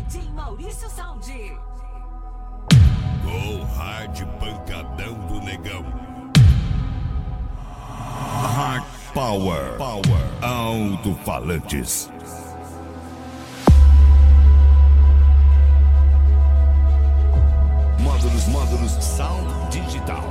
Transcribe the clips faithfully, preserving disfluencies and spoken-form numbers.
D J Maurício Sound. Go Hard Pancadão do Negão. Hard Power. Power. Alto-falantes. Módulos, módulos, sound digital.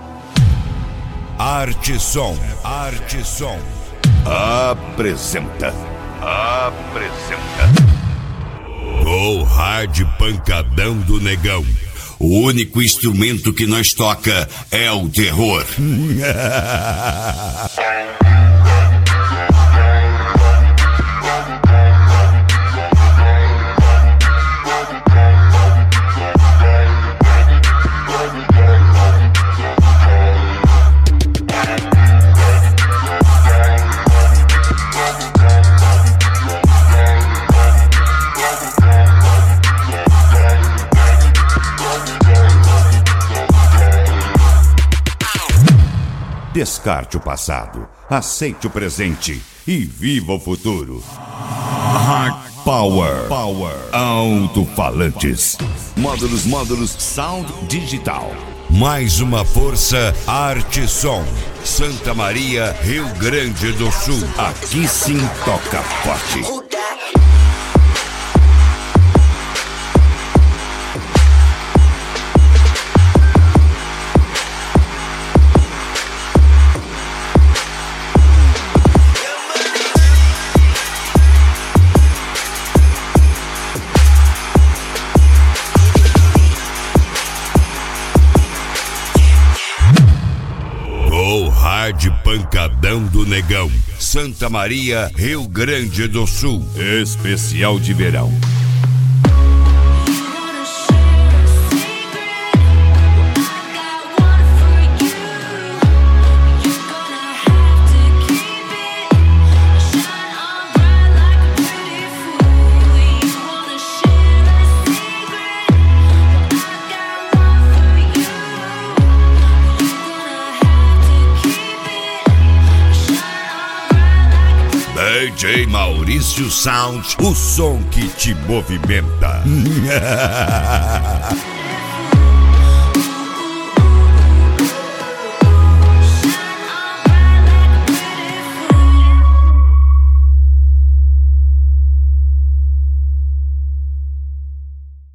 Arte Som. Arte Som. Apresenta. Apresenta. Go Hard Pancadão do Negão. O único instrumento que nós toca é o terror. Descarte o passado, aceite o presente e viva o futuro. Hard Power. Power. Alto-falantes. Módulos, módulos, sound digital. Mais uma força, Arte Som. Santa Maria, Rio Grande do Sul. Aqui sim toca forte. Go Hard Pancadão do Negão. Santa Maria, Rio Grande do Sul. Especial de verão. D J Maurício Sound, o som que te movimenta.